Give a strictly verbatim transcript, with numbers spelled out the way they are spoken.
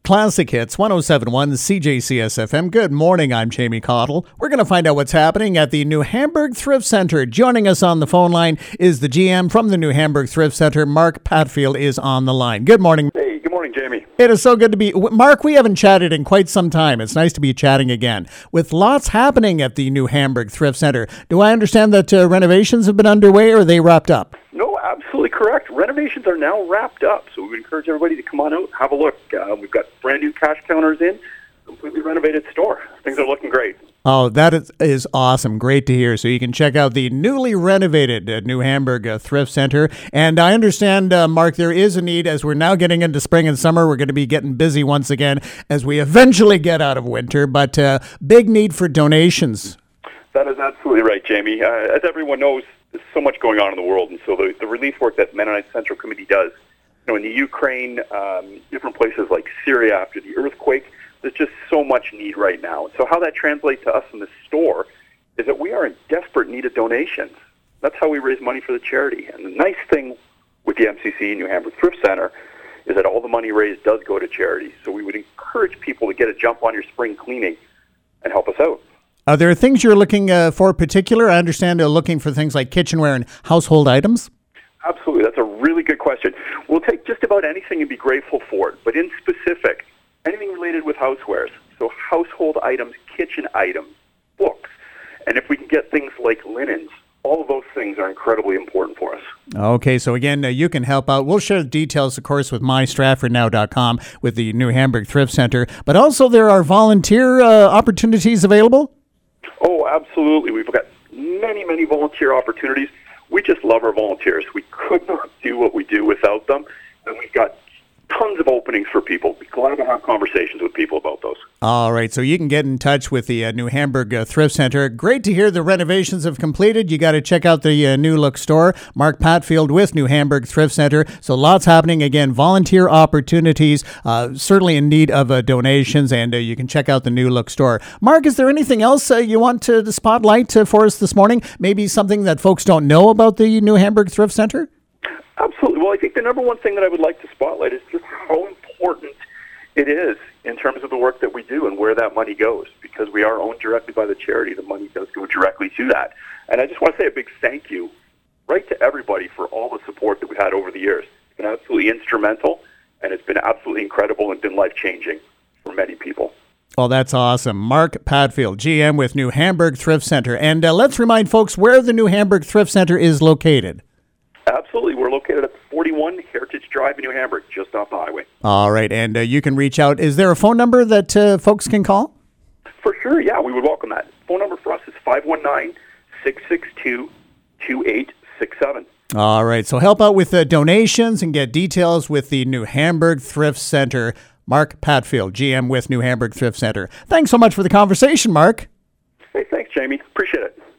Classic Hits, one oh seven point one C J C S F M. Good morning, I'm Jamie Cottle. We're going to find out what's happening at the New Hamburg Thrift Center. Joining us on the phone line is the G M from the New Hamburg Thrift Center. Mark Patfield is on the line. Good morning. Hey, good morning, Jamie. It is so good to be... Mark, we haven't chatted in quite some time. It's nice to be chatting again. With lots happening at the New Hamburg Thrift Center, do I understand that uh, renovations have been underway, or are they wrapped up? No, absolutely correct. Renovations are now wrapped up, so we would encourage everybody to come on out, have a look. Uh, we've got brand new cash counters in, completely renovated store. Things are looking great. Oh, that is, is awesome. Great to hear. So you can check out the newly renovated uh, New Hamburg uh, Thrift Center. And I understand, uh, Mark, there is a need as we're now getting into spring and summer. We're going to be getting busy once again as we eventually get out of winter, but uh, big need for donations. That is absolutely right, Jamie. Uh, as everyone knows, there's so much going on in the world, and so the, the relief work that Mennonite Central Committee does, you know, in the Ukraine, um, different places like Syria after the earthquake, there's just so much need right now. And so how that translates to us in the store is that we are in desperate need of donations. That's how we raise money for the charity. And the nice thing with the M C C New Hamburg Thrift Center is that all the money raised does go to charity. So we would encourage people to get a jump on your spring cleaning and help us out. Are there things you're looking uh, for particular? I understand you're looking for things like kitchenware and household items. Absolutely. That's a really good question. We'll take just about anything and be grateful for it. But in specific, anything related with housewares. So household items, kitchen items, books. And if we can get things like linens, all of those things are incredibly important for us. Okay, so again, uh, you can help out. We'll share the details, of course, with my stratford now dot com with the New Hamburg Thrift Center. But also there are volunteer uh, opportunities available? Oh, absolutely. We've got many, many volunteer opportunities. We just love our volunteers. We could not do what we do without them. And we've got tons of openings for people. We're glad to have conversations with people about those. All right, so you can get in touch with the uh, New Hamburg uh, Thrift Center. Great to hear the renovations have completed. You got to check out the uh, new look store. Mark Patfield with New Hamburg Thrift Center. So lots happening. Again, volunteer opportunities, uh, certainly in need of uh, donations, and uh, you can check out the new look store. Mark, is there anything else uh, you want to, to spotlight uh, for us this morning? Maybe something that folks don't know about the New Hamburg Thrift Center? Absolutely. Well, I think the number one thing that I would like to spotlight is just how important it is in terms of the work that we do and where that money goes. Because we are owned directly by the charity, the money does go directly to that. And I just want to say a big thank you right to everybody for all the support that we've had over the years. It's been absolutely instrumental, and it's been absolutely incredible and been life-changing for many people. Well, that's awesome. Mark Patfield, G M with New Hamburg Thrift Center. And uh, let's remind folks where the New Hamburg Thrift Center is located. Absolutely. We're located at forty-one Heritage Drive in New Hamburg, just off the highway. All right. And uh, you can reach out. Is there a phone number that uh, folks can call? For sure. Yeah, we would welcome that. Phone number for us is five one nine, six six two, two eight six seven. All right. So help out with the donations and get details with the New Hamburg Thrift Center. Mark Patfield, G M with New Hamburg Thrift Center. Thanks so much for the conversation, Mark. Hey, thanks, Jamie. Appreciate it.